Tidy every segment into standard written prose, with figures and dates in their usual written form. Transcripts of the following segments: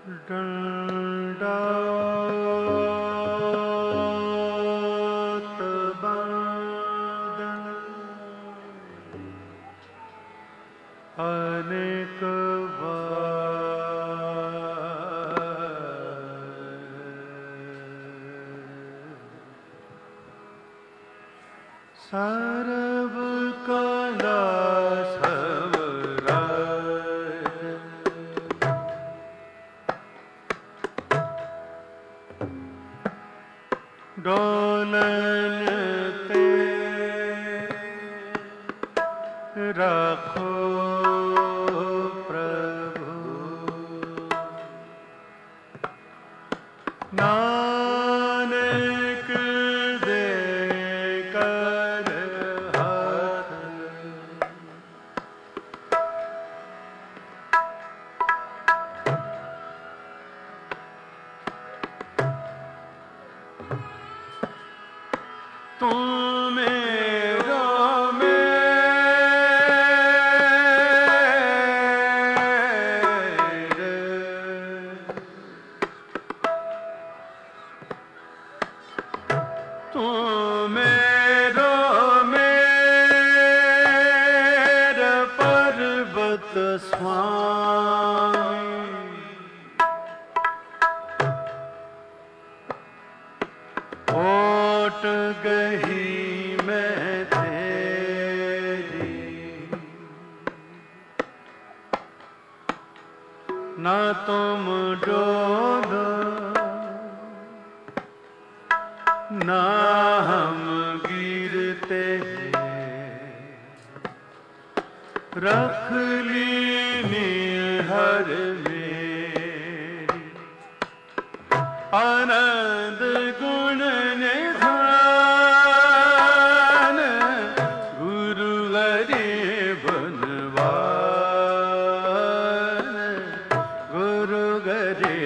अनेक सर्व कला डोलन ते रखो प्रभु, नानक दे कर हाथ, तू मेरा तू मेरो मेरा पर्वत स्वामी, ओट गही मैं तेरी, ना तुम डोलो ना हम गिरते, रख ली हर मेरी, आनंद गुण निधान, गुरु हरि बनवान, गुरु हरि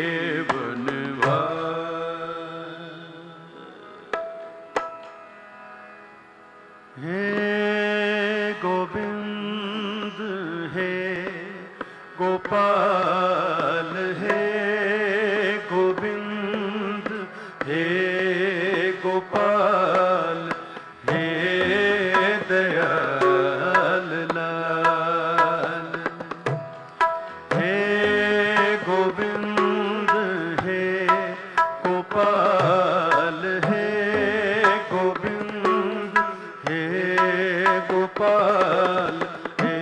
हे गोविंद हे गोपाल हे गोविंद हे गोपाल हे दयाल लाल, हे गोविंद हे गोपाल हे गोविंद हे गोपाल हे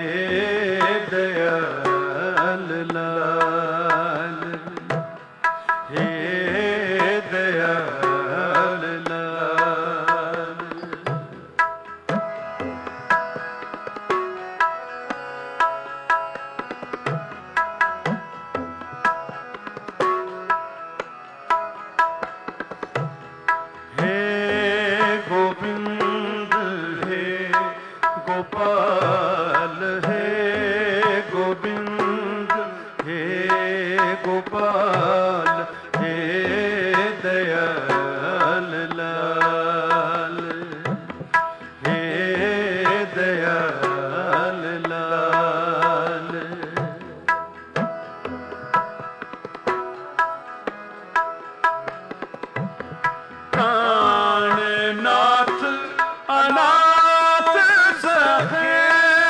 दयाल लाल, हे दयाल लाल। हे गोविंद हे गोपाल हे गोविंद हे गोपाल हे दयाल लाल, हे दयाल लाल। प्राणनाथ अनाथ सखे,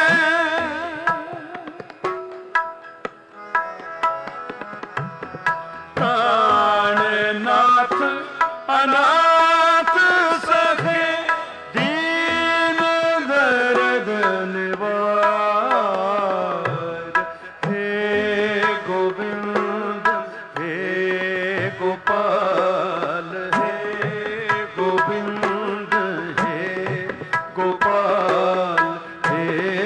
प्राणनाथ अनाथ सखे, दीन दर्द निवार, हे गोविंद हे गोपाल हे गोविंद हे गोपाल हे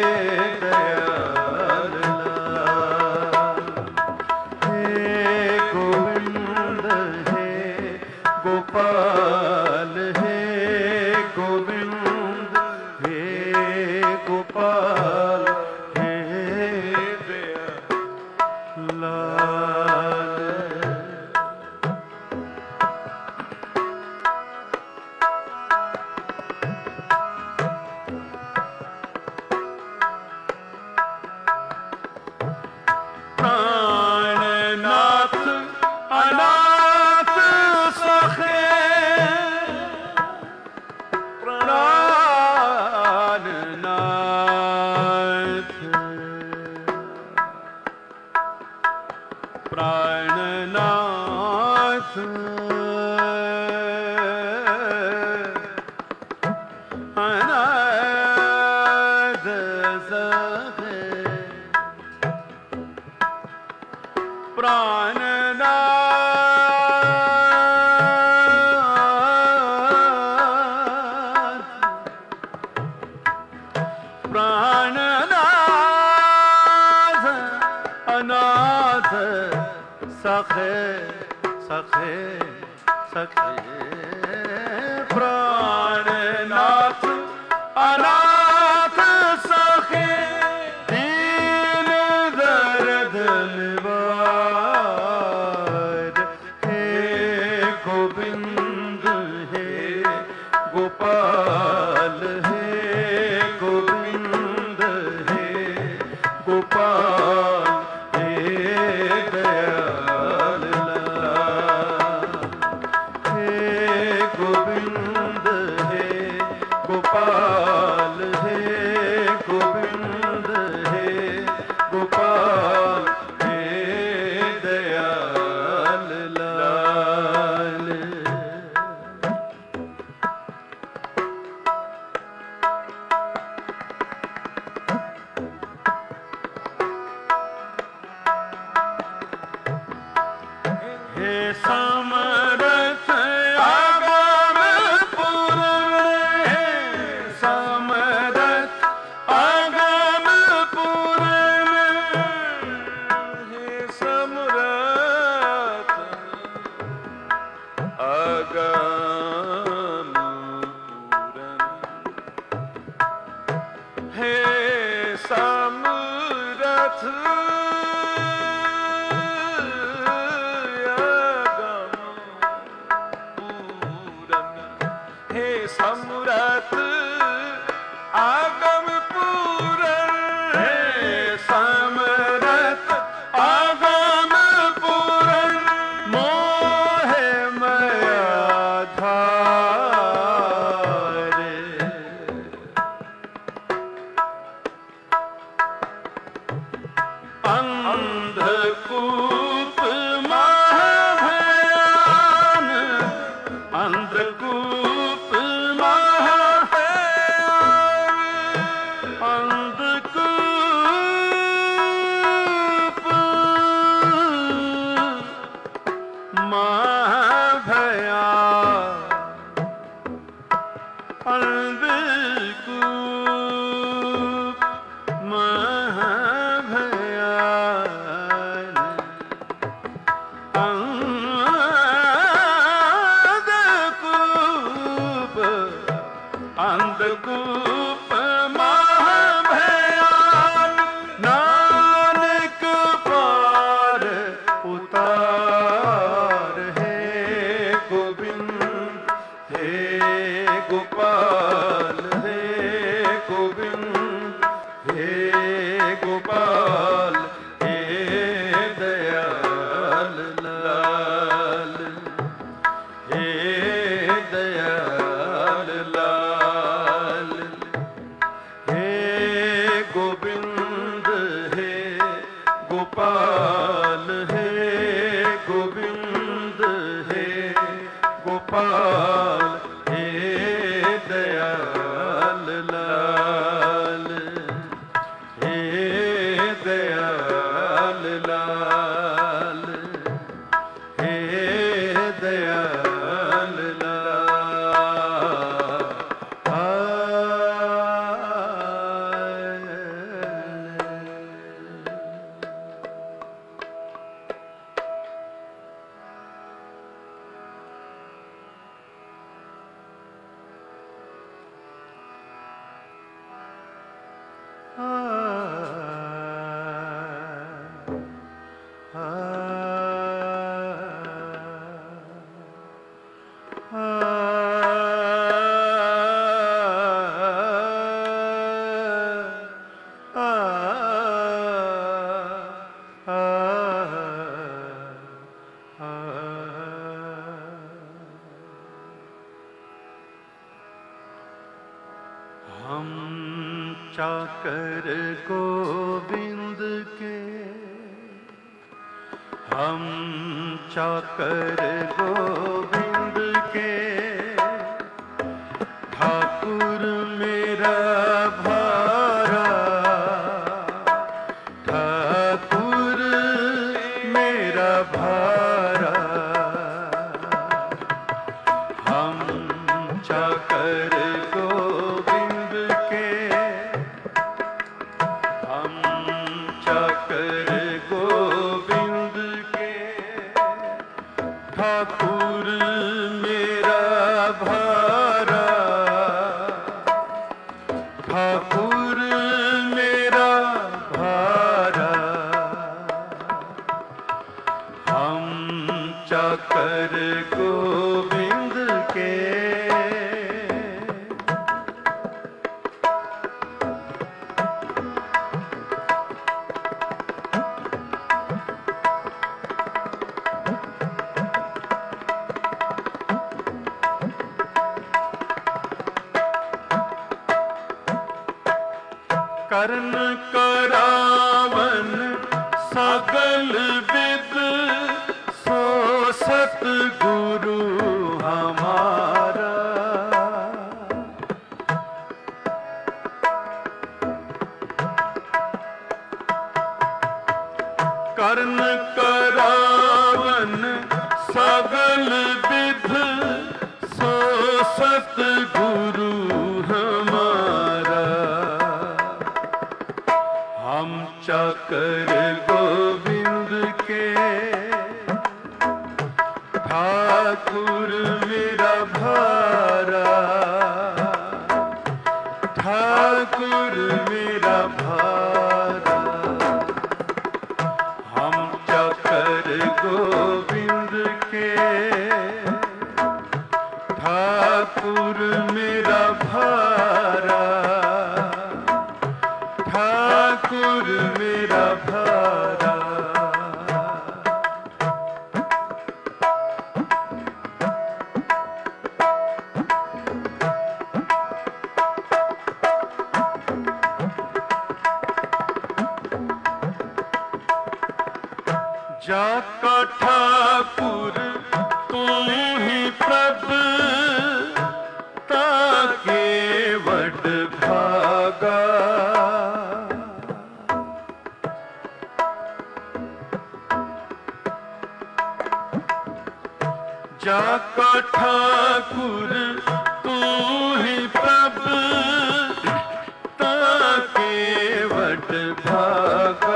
दयाल लाल, हे गोविंद हे गोपाल हे गोविंद हे गोपाल हे दयाल लाल। प्राणनाथ प्राणनाथ अनाथ सखे प्राणनाथ अनाथ सखे सखे सखे प्राणनाथ अनाथ सखे दीन दर्द निवार हे गोविंद हे गोपाल हे गोविंद हे गोपाल हे दयाल हे गोविंद हे गोपाल हे गोविंद हे गोपाल हे दयाल लाल। हे समरथ आगम पूर्ण हे समरथ आगम पूर्ण हे समरथ आगम पूर्ण हे समरथ हे समरथ आगम पूरण हे समरथ आगम पूरण मोहे मया धारे अंधकूप महाभयान अंधकूप अंधकूप महाभया अंधकूप महाभयान अंधकूप अंधकूप महाभयान नानक पार उतार हे गोविंद हे गोपाल हे गोविंद हे गोपाल हे दयाल लाल हे दयाल लाल हे गोविंद हे गोपाल हे गोविंद हे गोपाल हे दयाल लाल हे दयाल लाल हे दयाल हम चाकर गोविंद के हम चाकर गोविंद के, ठाकुर मेरा भारा, ठाकुर मेरा भारा। हम चाकर गोविंद के, हम चाकर गोविंद के, ठाकुर मेरा भारा, ठाकुर मेरा भारा। हम चाकर गोविंद के। कर्ण करावन सगल विद, सो सतगुरु हमारा। कर्ण करावन सगल विद, सो सतगुरु हमारा। हम चाकर गोविंद के, ठाकुर मेरा भारा, ठाकुर मेरा भारा। हम चाकर गोविंद के, ठाकुर मेरा भारा, ठाकुर मेरा भारा। जाका ठाकुर तू ही प्रभु, ताके वड भागा। जाका ठाकुर तू ही प्रभु, ताके वड भागा।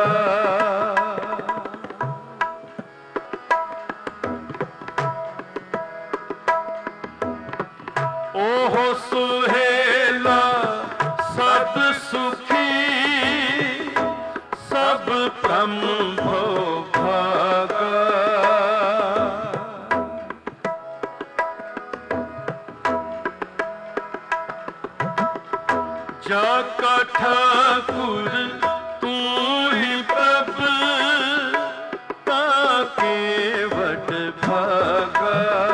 ओहो सुहेला सब सुखी, सब प्रभु भागा। जाका ठाकुर तू ही प्रभु, ताके वड भागा।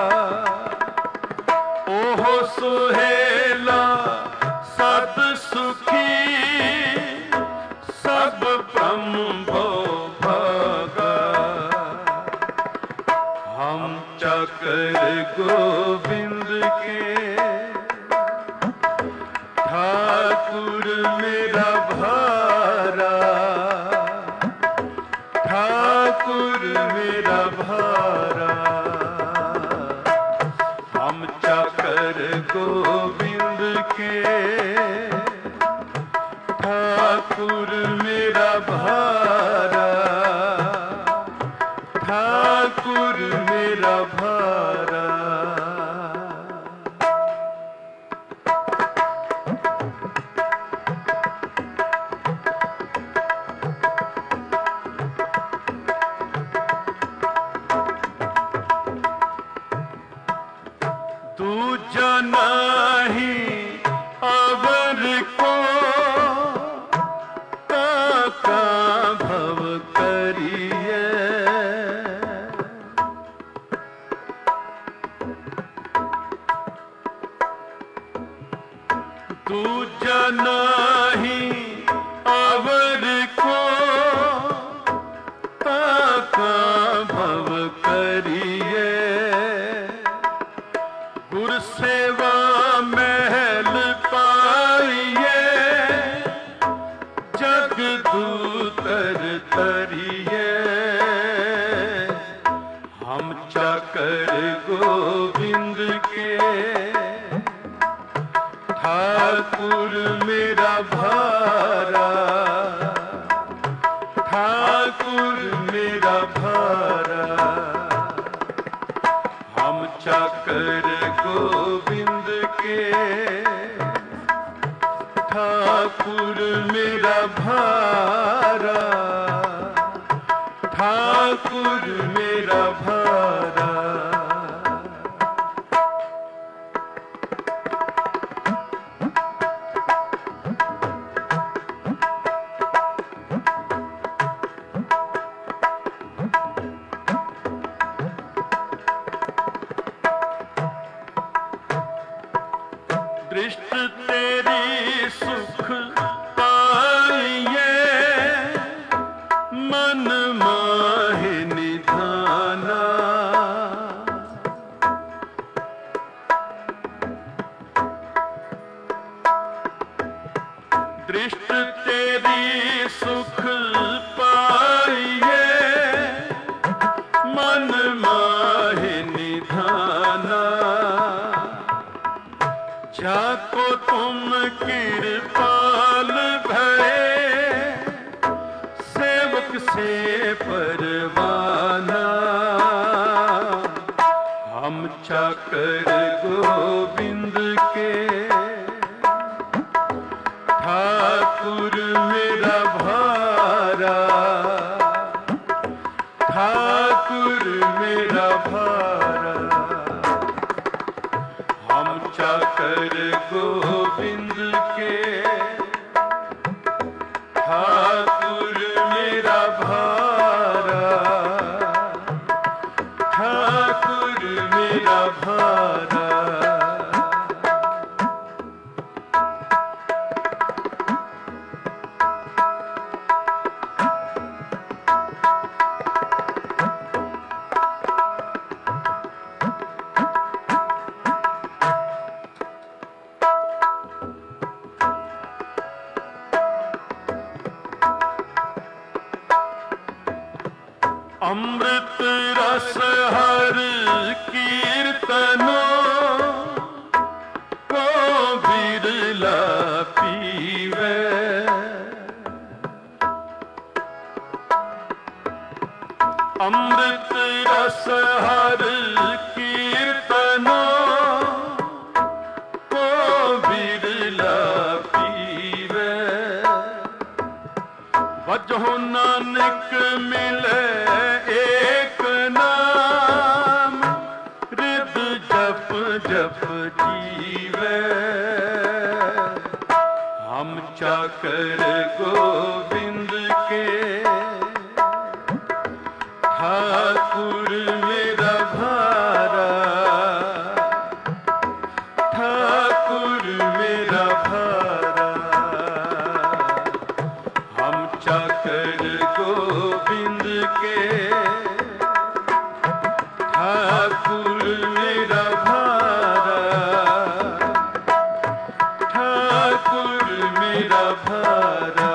ओहो सुहेला सब सुखी, सब प्रभु भागा। हम चाकर गोविंद के, ठाकुर मेरा भारा, ठाकुर मेरा भारा। हम चाकर गोविंद के, ठाकुर मेरा भारा, ठाकुर मेरा भारा। दूजा नाही अवर को, काका भव करिए। दूजा नाही अवर को, काका करिए। गुर सेवा महल पाइए, जग दूतर तरिए। हम चाकर गोविंद के, ठाकुर मेरा भारा, ठाकुर मेरा भारा। हम चाकर गोविंद के, ठाकुर मेरा भारा, ठाकुर मेरा भारा। दृष्ट तेरी सुख पाइए, मन माहे निधाना। दृष्ट तेरी सुख पाइए, मन माहे निधाना। जाको तुम कृपाल भये, सेवक से परवाना। हम चाकर गोविंद के, ठाकुर मेरा भारा, ठाकुर मेरा भारा। हम चाकर गोविंद के, ठाकुर मेरा भारा, ठाकुर मेरा भारा। अमृत रस हर कीर्तनों को बिरला पीवे। अमृत रस हर कीर्तनों को बिरला पीवे। वजहो नानक मिले एक नाम, हृद जप जप जीवे। हम चाकर गोविंद के, ठाकुर मेरा भारा, ठाकुर मेरा भारा। हम चाकर गोविंद के, ठाकुर मेरा भारा, ठाकुर मेरा भारा।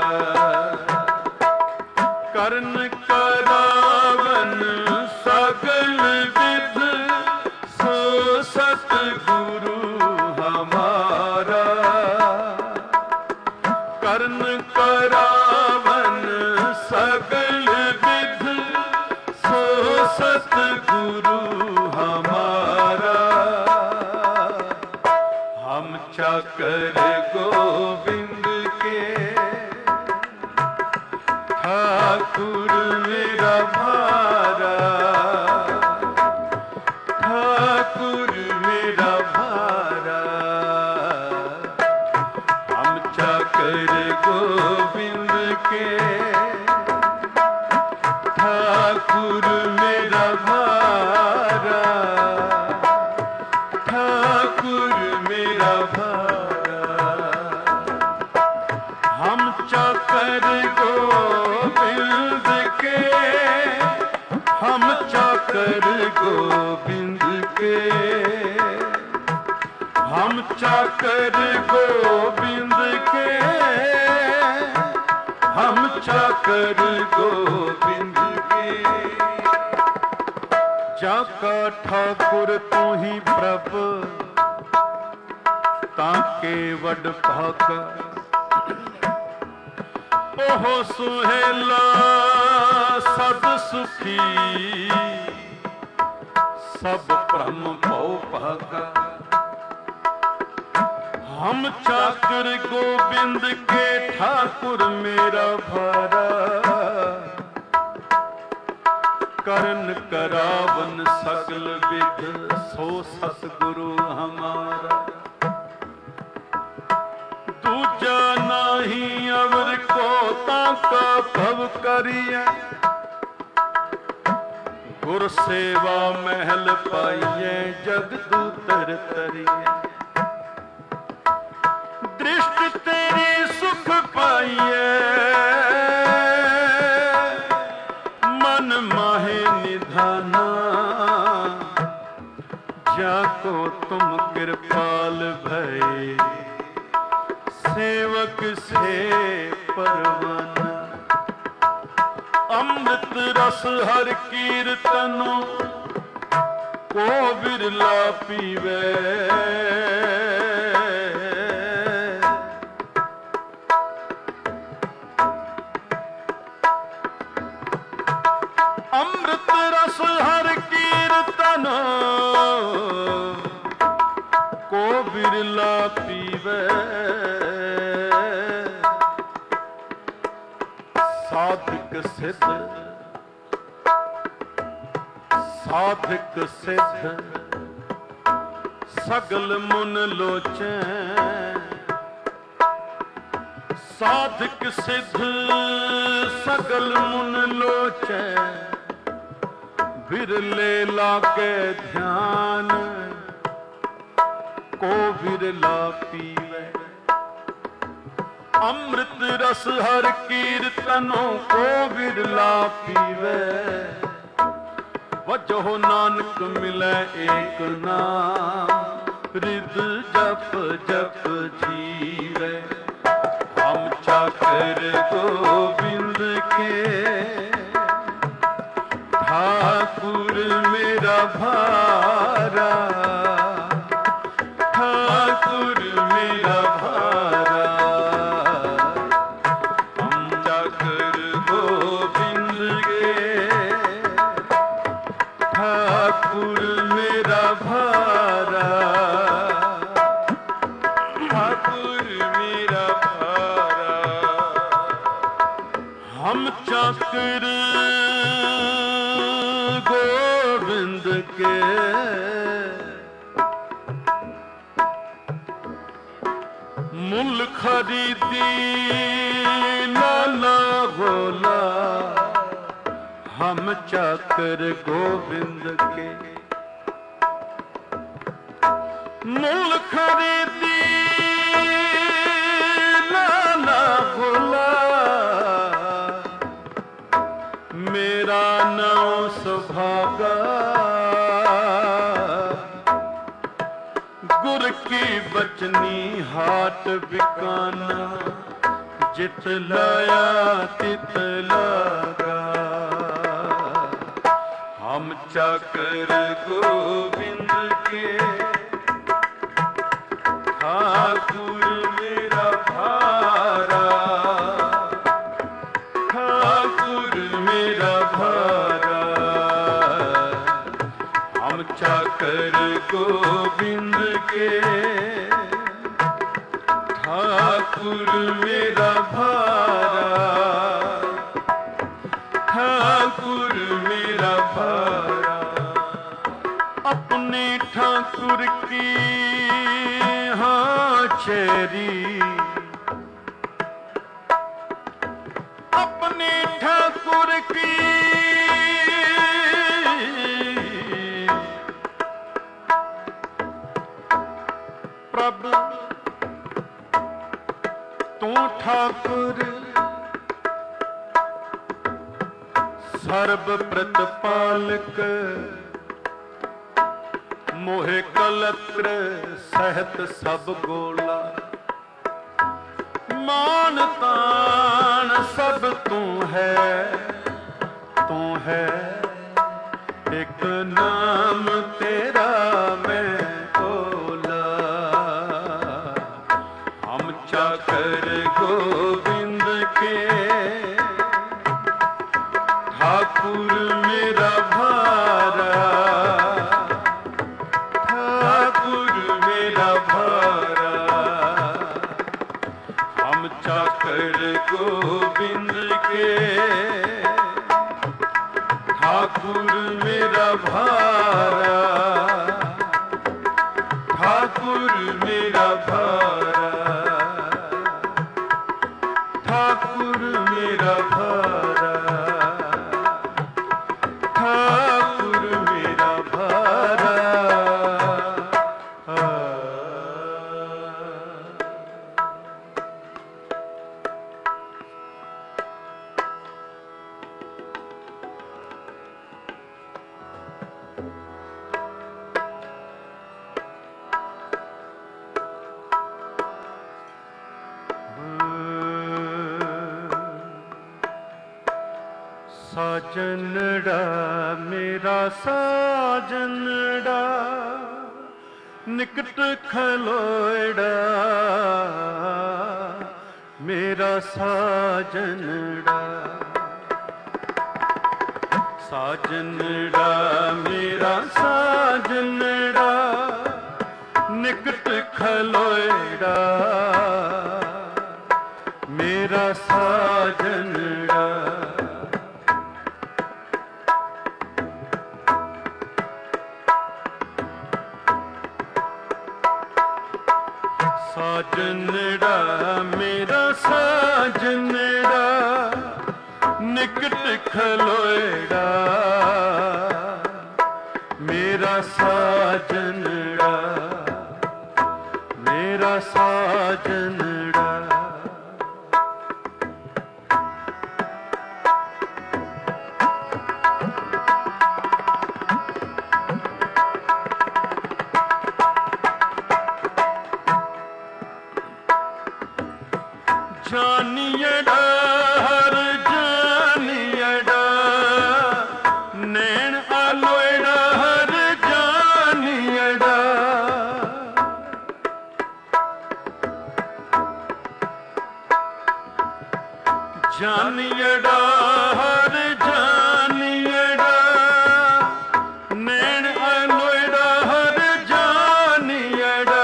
कर्ण करावन सकल विध, सो सतगुरु हमारा। कर्ण करावन सकल विध, सो सतगुरु हमारा। हम चाकर गोविंद के, ठाकुर मेरा भारा, ठाकुर मेरा भारा। हम चाकर गोविंद के, ठाकुर मेरा भारा। चाकर गोविंद के, हम चाकर गोविंद के, हम चाकर गोविंद के। जाका ठाकुर तू ही प्रभ, ताके वड भागा, ओह सुहेला सद सुखी, सब ब्रह्म भव भागा। हम चाकर गोविंद के, ठाकुर मेरा भारा, करन करावन सगल विध, सो सतगुरु हमारा। दूजा नाही अवर को, ताका भव करिए, गुर सेवा महल पाइए, जगदूतर तरिए। दृष्टि तेरी सुख पाइए, मन माहे निधाना, जाको तुम कृपाल भय, सेवक से परवाना। अमृत रस हर कीर्तनो, को बिरला पीवे। अमृत रस हर कीर्तनो, को बिरला पीवे। साधक सिद्ध, साधक सिद्ध, सगल मुन लोचै। साधक सिद्ध सगल मुन लोचै, बिरले लागे ध्यान, को बिरला पीवे। अमृत रस हर कीर्तनों, को बिरला पीवे। वजहो नानक मिले एक नाम, रिद जप जप जीवे। हम चाकर गोविंद के, ठाकुर मेरा भारा, ठाकुर मेरा भारा। हम चाकर गोविंद के, ठाकुर मेरा भारा, ठाकुर मेरा भारा। हम चाकर गोविंद के, मूल खरीदी लाला भोला। हम चाकर गोविंद के, मूल खरीदी लाला भोला। मेरा नाम सुभागा, गुर की बचनी हाट बिकाना। जित लाया तित लागा, हम चाकर गोविंद के, ठाकुर मेरा भारा, ठाकुर मेरा भारा। हम चाकर गोविंद के, ठाकुर मेरा भारा, ठाकुर मेरा भारा। अपने ठाकुर की हाँ चेरी, अपने ठाकुर की प्रभु तू ठाकुर ਸਰਬ ਪ੍ਰਤਪਾਲਕ ਮੋਹਿ ਕਲਤਰ ਸਹਿਤ ਸਭ ਗੋਲਾ ਮਾਨ ਤਾਨ ਸਭ ਤੂੰ ਹੈ ਇੱਕ ਨਾਮ ਤੇਰਾ ਮੈਂ ਓਲਾ ਹਮ ਚਾਕਰ ਗੋਬਿੰਦ ਕੇ ठाकुर मेरा भारा ठाकुर मेरा भारा हम चाकर गोविंद के ठाकुर मेरा भारा ठाकुर मेरा भारा ठाकुर मेरा भारा ठाकुर मेरा भारा। साजनड़ा मेरा साजनड़ा निकट खलोड़ा मेरा साजनड़ा साजनड़ा मेरा साजनड़ा निकट खलोड़ा मेरा साजनड़ा साजनड़ा मेरा साजनड़ा निकट खलोड़ा मेरा साजनड़ा मेरा साजनड़ा जानियड़ा हर जानियड़ा नैन आलोयड़ा हर जानियड़ा जानियड़ा हर जानियड़ा नैन आलोयड़ा हर जानियड़ा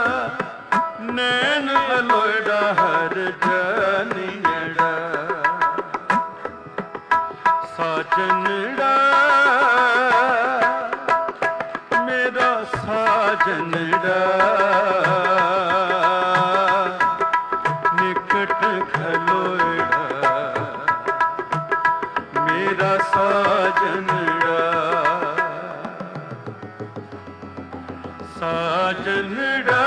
नैन आलोयड़ा हर जानियड़ा साजनड़ा मेरा साजनड़ा निकट खलोड़ा मेरा साजनड़ा साजनड़ा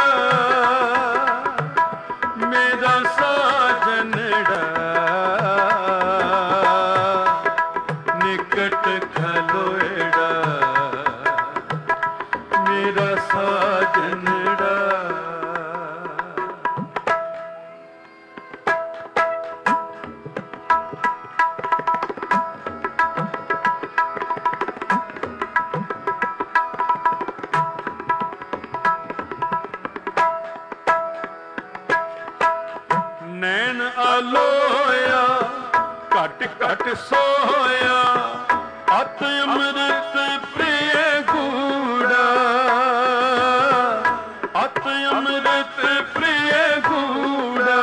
मेरा साजनड़ा निकट खलोड़ा मेरा साजनड़ा नैन आलोया घट घट सोया अत अमृत प्रिय गूढ़ा अत अमृत प्रिय गूढ़ा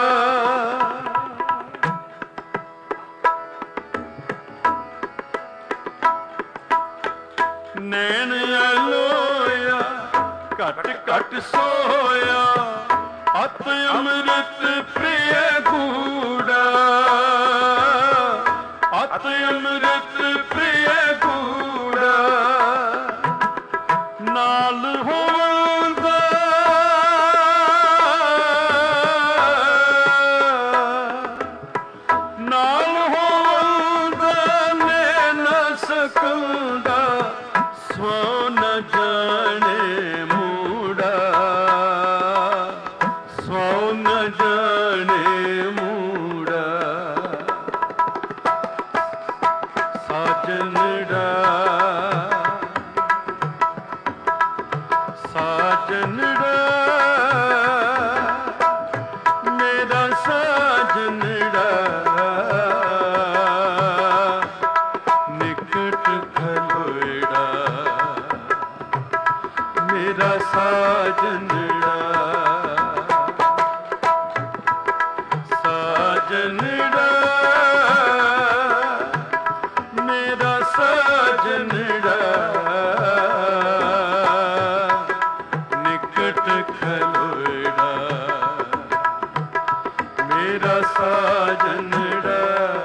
नैन आलोया घट घट सोया अत अमृत प्रिय गूढ़ा अत अमृत प्रिय गूढ़ा नाल होंदा नाल होंदा ने जाने मूड़ा, सौ न जाने मूड़ा, साजनड़ा साजनड़ा मेरा साजनड़ा, निकट खलोड़ा मेरा साजनड़ा, साजनड़ा मेरा साजनड़ा, निकट खलोड़ा मेरा साजनड़ा।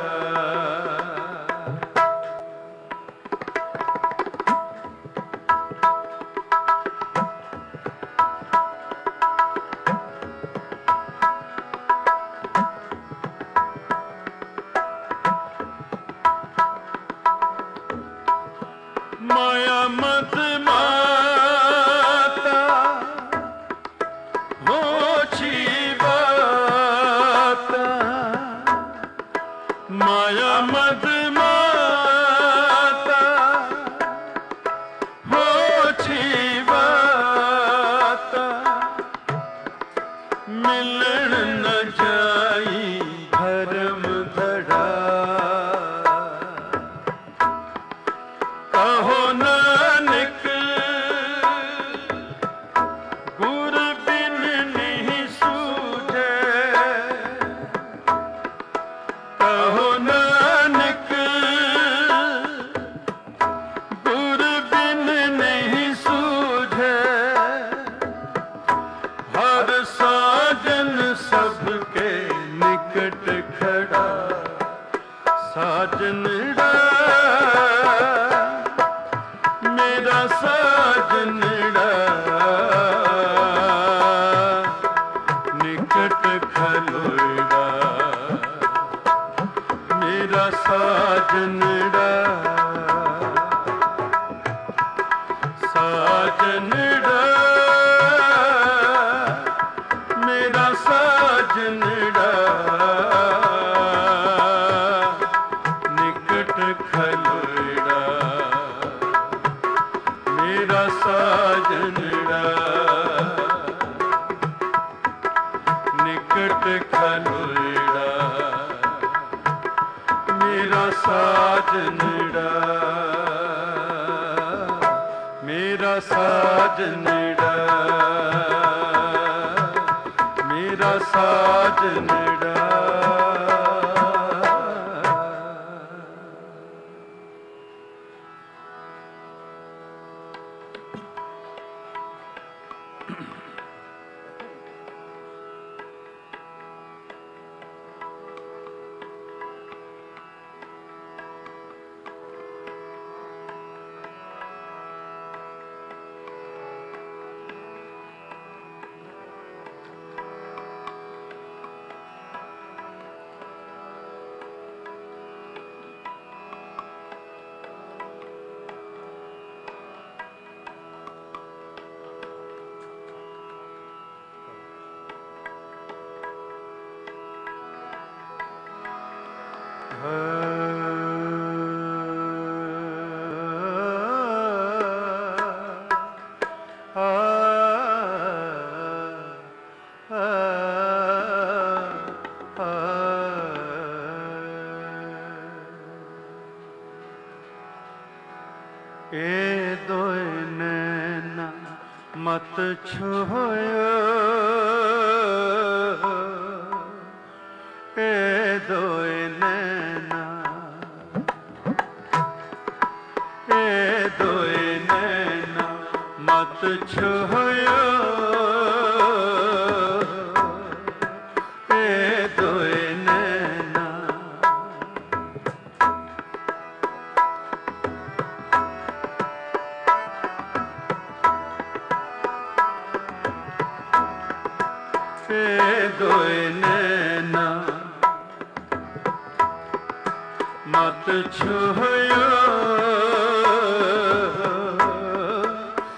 माया मत माता हो बाता, माया मत माता हो बाता, मिलन न जाई धर्म धड़ा, कहो नानक गुर बिन नहीं सूझे, कहो नानक गुर बिन नहीं सूझे, हर साजन सबके निकट खड़ा, साजनड़ा मेरा साजनड़ा, निकट खलोड़ा मेरा साजनड़ा, साजनड़ा मेरा साजनड़ा, निकट खलोड़ा मेरा साजनड़ा, निकट खलोड़ा मेरा साजनड़ा, मेरा साजनड़ा, मेरा साजनड़ा। ए दोए नैना मत छोयो, ए दोए नैना, ए दोए नैना मत छोयो, ए दोए नैना, ए दोए नैना मत छोयो,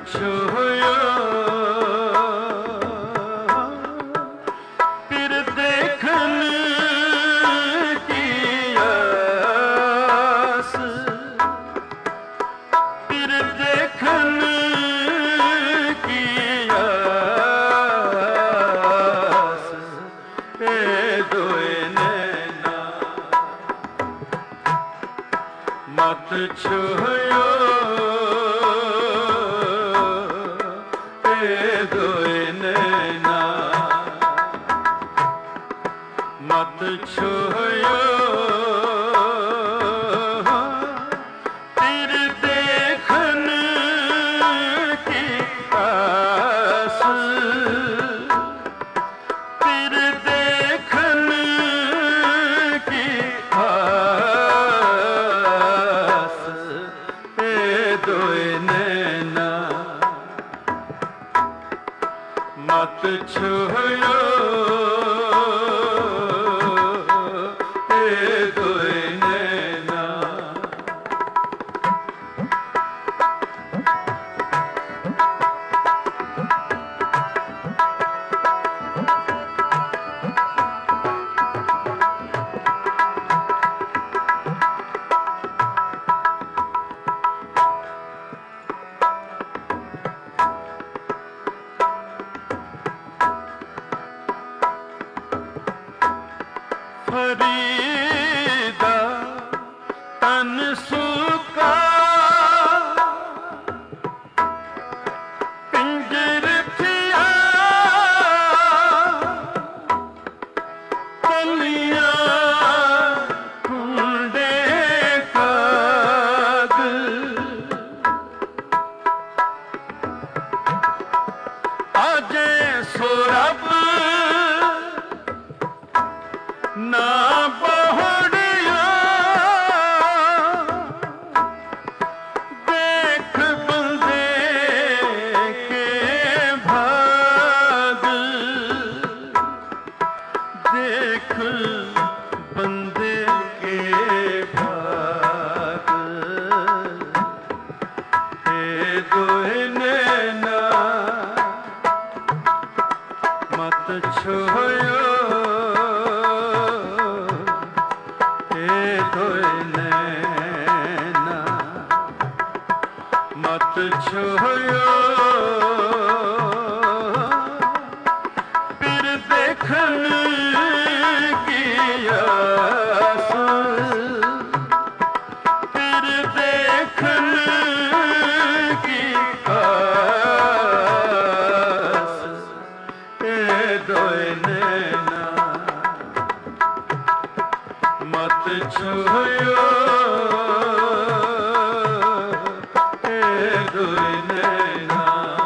छुयो फिर देखने की आस, फिर देखने की आस, ए दोए नैना मत छुयो दोए नैना मत छुयो फिर देखने की आस, फिर देखने की आस, ए दोए नैना मत छुयो ए दोए नैना। फरीदा तन सूखा पिंजर थिया कलियां कुंडे काग आजे सोरब ना बहुड़िया देख बंदे के भाग, देख बंदे के भाग, ए दोए नैना मत छुयो दोए नैना मत छुयो फिर देखने की आस, फिर देखने की आस, ए दोए नैना मत छुयो ए दोए नैना।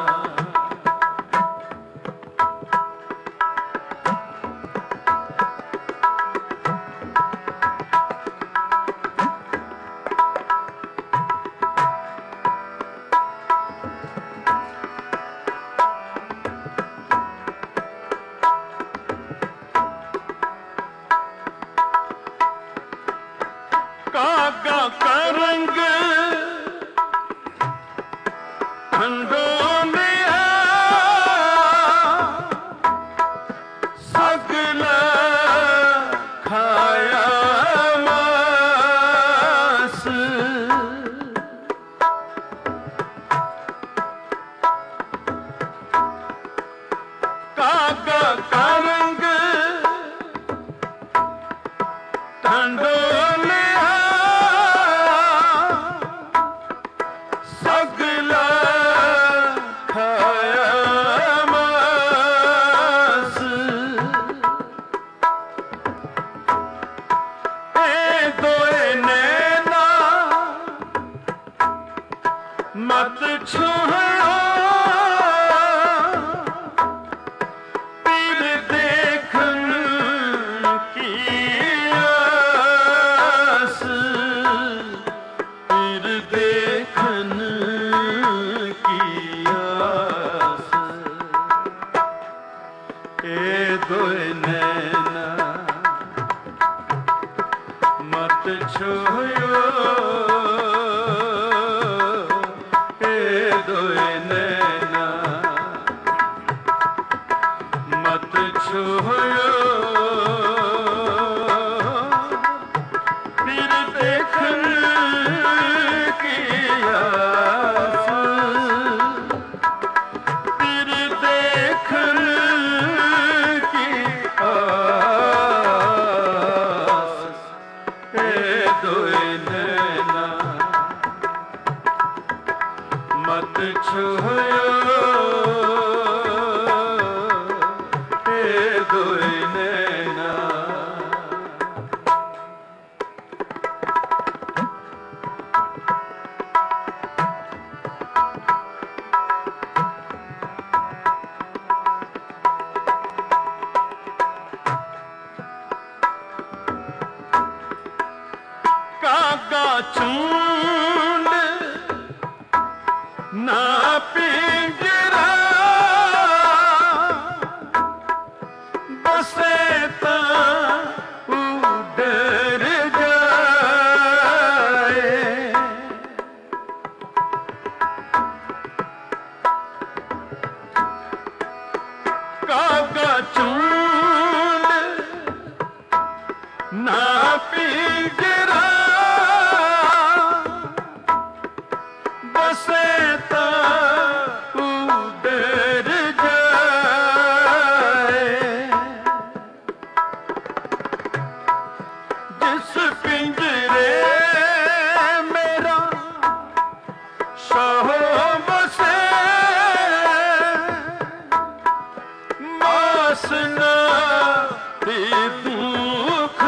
कागा का रंग ठंडों में सगला खाया मास, कागा का रंग ठंडों सगला खाया मास, ए दोए नैना मत छुयो फिर देखने की आस, फिर देखने की आस, ए दोए नैना मत छुयो ए दोए नैना। ए दोए नैना मत छुयो ए दोए नैना कागा चूंड ना पिंजरा बसे ता उडर जाए कागा चूंड ना पिंजरा बसे ता उडर जाए जिस पिंजरे मेरा शाह बसे मास ना दुख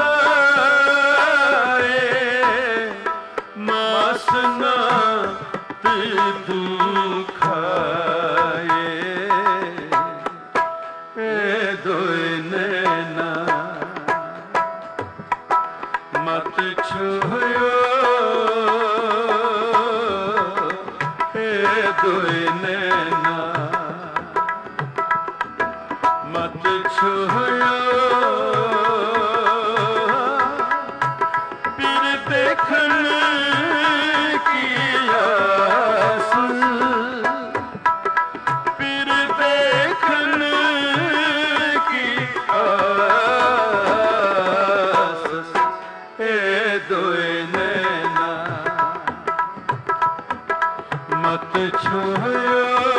मास ना दुखाए ए दोए नैना मत छुयो ए दोए नैना मत छुयो फिर देखन की आस फिर देखन की आस ए दोए नैना मत छुयो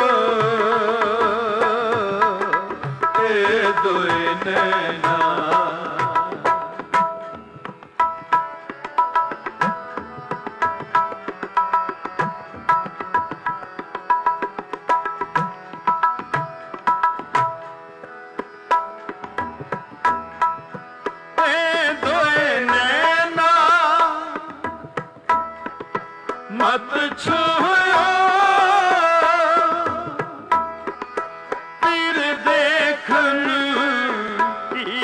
ए दोए नैना मत छुयो फिर देखन की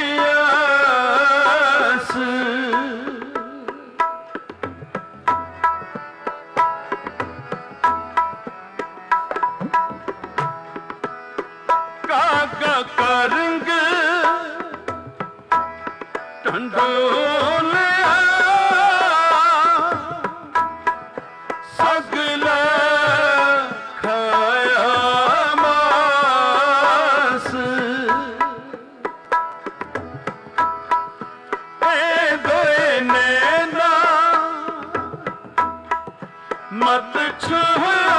आस कागा करंग टंडोले सगला खाया मास ए दोए नैना मत छुयो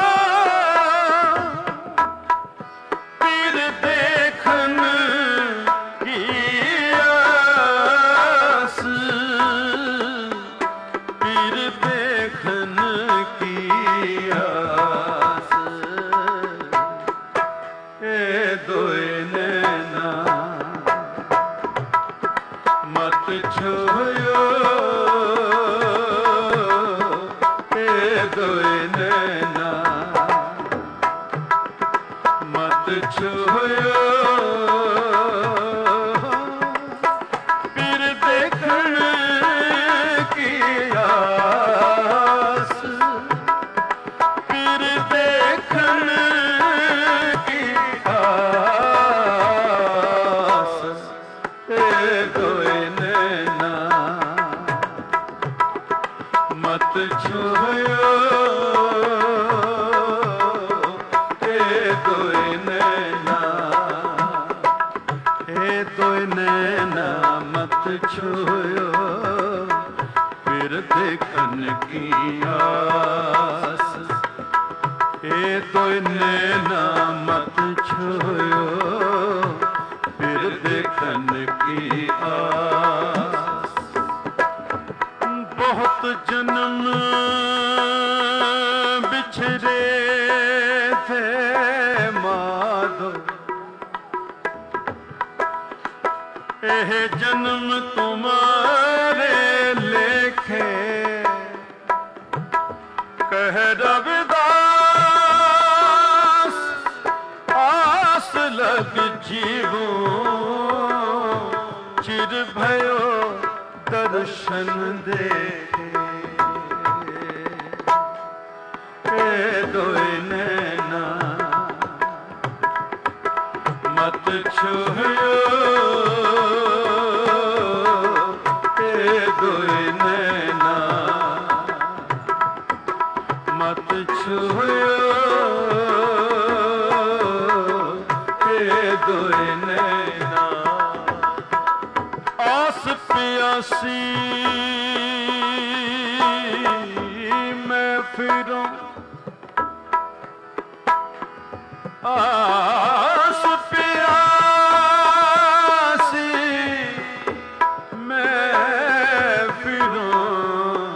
फिर देखन की आस फिर देखन की आस ए दोए नैना मत छुयो ए दोए नैना मत छुयो फिर देखन की आस फिर देखन की आस ए दोए नैना मत छुयो ए दोए नैना नैना मत छुयो फिर देखन की आस ए तो नैना मत छुयो फिर देखन की आस बहुत जन्म बिछड़े थे माधो, एह जन्म तुम्हारे लेखे, कह रविदास आस लग जीवो, चिर भयो दर्शन देखे। ए दोए नैना मत छुयो, ए दोए नैना मत छुयो, ए दोए नैना। आस प्यासी मैं फिरूं, आस प्यासी मैं फिरूं,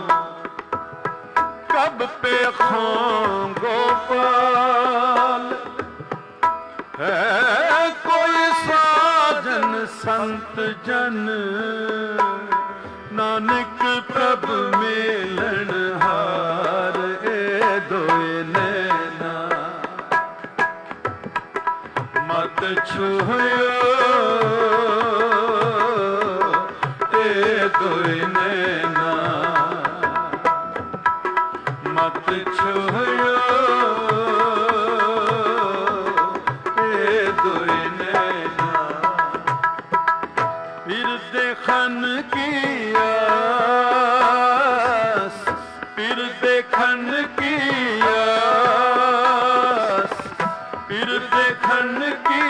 कब पे खां गोपाल है कोई साजन संत जन, नानक प्रभ मेलन हार। ए दोए नैना मत छुयो, ए दोए नैना मत छुयो, ए दोए नैना। फिर देखन की आस, फिर देखन की आस, फिर देखन की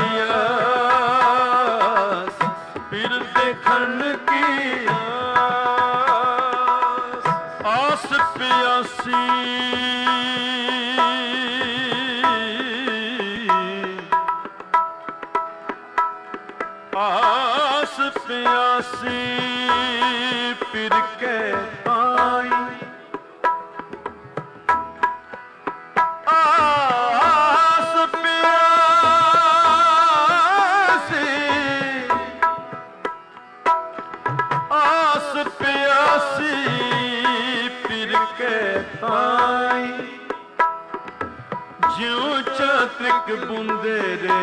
आस, फिर देखन की आस। आस प्यासी आस प्यासी फिर के आई, आस प्यासी आस प्यासी फिर के आई, ज्यों चातक बूंदे रे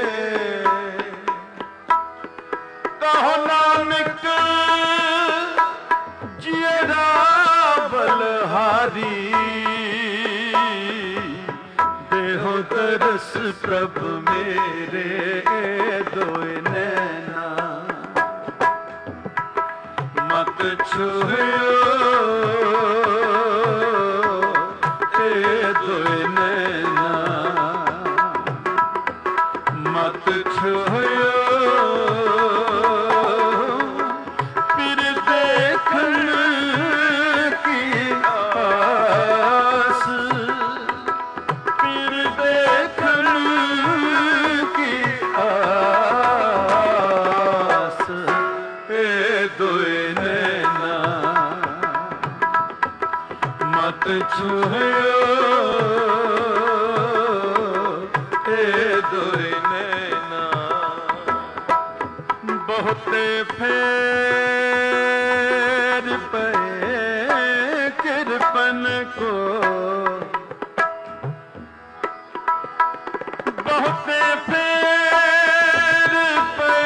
कहो नानक जियरा बलहारी, देहो तरस प्रभ मेरे। दोए नैना मत छुयो, ए दोए नैना मत छुयो, मत छुयो, ए दोए नैना। बहुते फेर पे कृपन को, बहुते फेर पे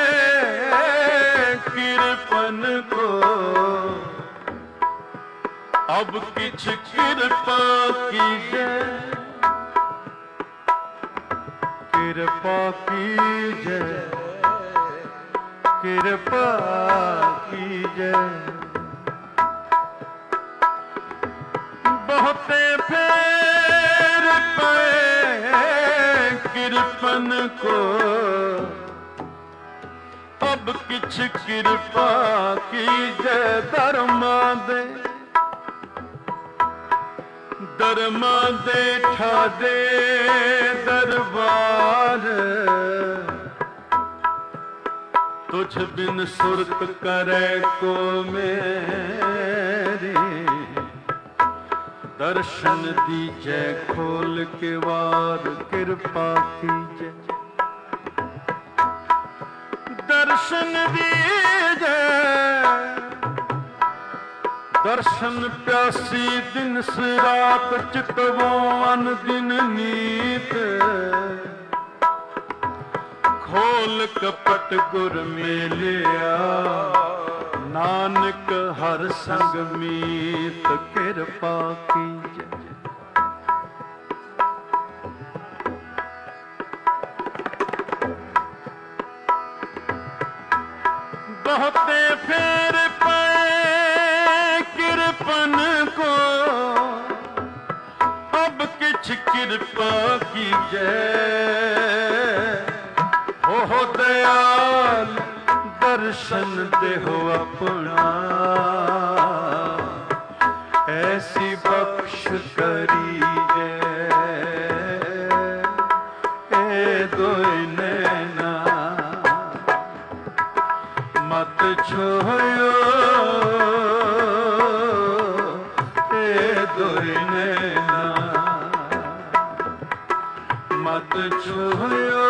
कृपन को, अब किछ कृपा कीजे, कृपा कीजे, कृपा कीजे। बहुते फेर पे कृपन को, अब किछ कृपा कीजे। धर्मा दे दरमा दे ठादे दरबार, तुझ बिन सुरत करे को मेरी दर्शन दीजै खोल के वार कृपा कीजै। दर्शन दीजै दर्शन प्यासी दिन रात चितवो अन दिन नीत। खोल कपट गुर मेलिया नानक हर संग मीत कृपा कीजै। बहुते फेर पाए कृपन को अब किछ कृपा कीजै। हो दयाल दर्शन देहो अपना ऐसी बख्श करीजै। ए दोई नैना मत छोयो ए दोई नैना मत छोयो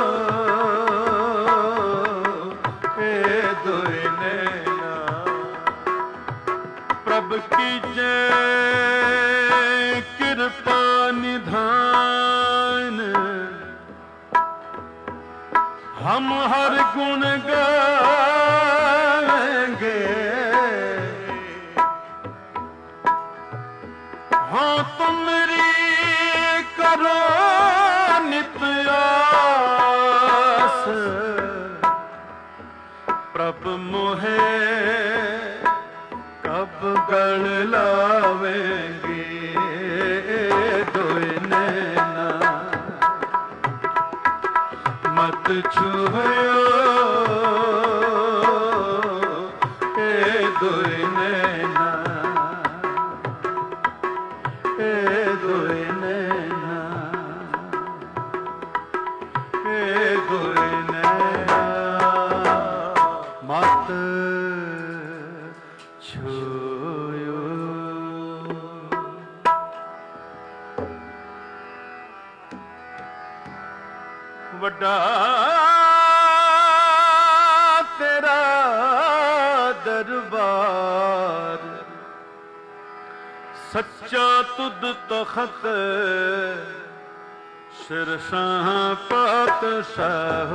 ए दोई नैना। प्रभ की जय कृपा निधान हम हर गुण गाएंगे। हाँ तुमरी करो नित्य आस प्रभ मोहे कब गल लावेंगे। दोए नैना मत छुयो ए दोए नैना ए दोए नैना ए दोए नैना मत छुयो। वड्डा तेरा दरबार सच्चा तुद तखत सिरसां पातशाह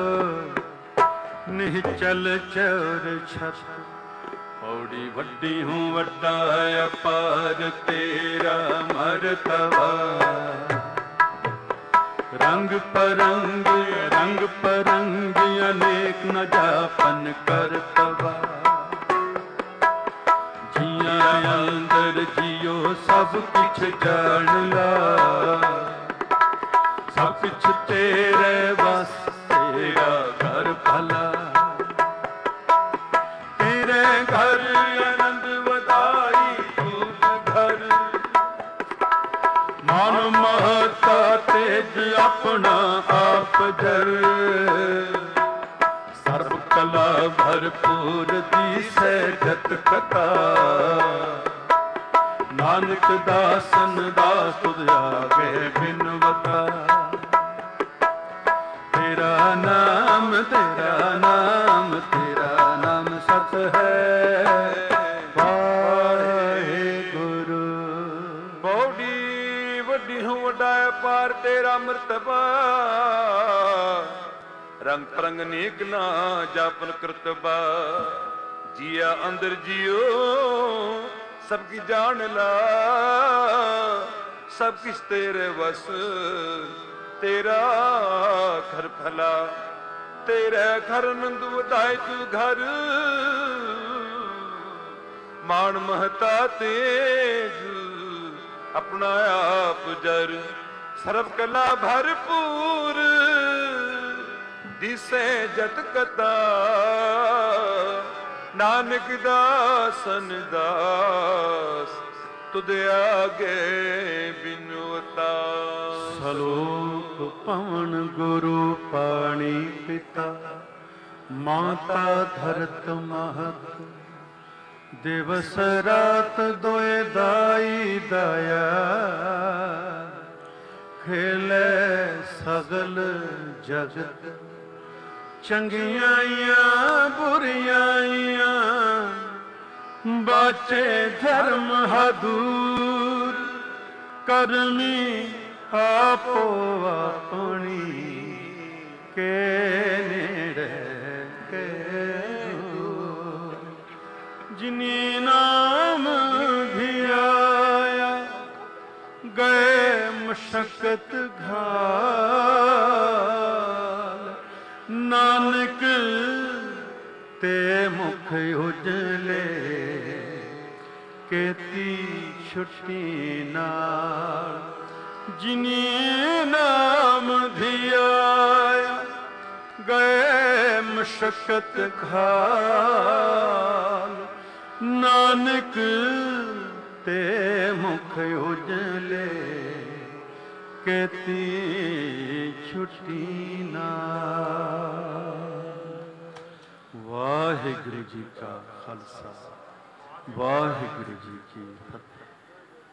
निश्चल चौर छत। पौड़ी वड्डी हूँ वड्डा अपार तेरा मरतबा। रंग परंग अनेक न जापन करतबा। जिया अंदर जियो सब किछ जान ला। सब किछ तेरे बस तेरा घर भला। तेरे घर आनंद वधाई खूब घर। मान महता तेज अपना आप जर। सर्व कला भरपूर दिसै जत कथा। नानक दासन दास तुझ आगे बिनवता। तेरा नाम सत है वाहेगुरु। बौड़ी वड्डी हूँ वड्डा पार तेरा मर्तबा। रंग परंग नेक ना जापन करतबा। जिया अंदर जियो सबकी जान ला। सब किस तेरे बस तेरा घर भला। तेरे घर नंद वधाए तू घर। मान महता तेज अपना आप जर। सर्व कला भरपूर दिसे जत कथा। नानक दासन दास तुद आगे बिनवता। सलोक पवन गुरु पाणी पिता। माता धरत महत ਦਿਵਸ ਰਾਤ ਦੋਏ ਦਾਈ ਦਇਆ, ਖੇਲੇ ਸਗਲ ਜਗਤ ਚੰਗਿਆਈਆਂ ਬੁਰਿਆਈਆਂ, ਬਾਚੇ ਧਰਮ ਹਦੂਰ, ਕਰਮੀ ਆਪੋ ਆਪਣੀ, ਕੇ ਨੇੜੇ ਕੇ ਦੂਰ। ਜਿਨੀ ਨਾਮ ਧਿਆਇਆ, ਗਏ ਮਸ਼ਕਤ ਘਾਲ, ਨਾਨਕ ਤੇ ਮੁਖ ਉਜਲੇ, ਕੀਤੀ ਛੁੱਟੀ ਨਾਲ। ਜਿਨੀ ਨਾਮ ਧਿਆਇਆ, ਗਏ ਮਸ਼ਕਤ ਘਾਲ, ਨਾਨਕ ਤੇ ਮੁਖ ਉਜਲੇ, ਕੀਤੀ ਛੁੱਟੀ ਨਾਲ। ਵਾਹਿਗੁਰੂ ਜੀ ਕਾ ਖਾਲਸਾ, ਵਾਹਿਗੁਰੂ ਜੀ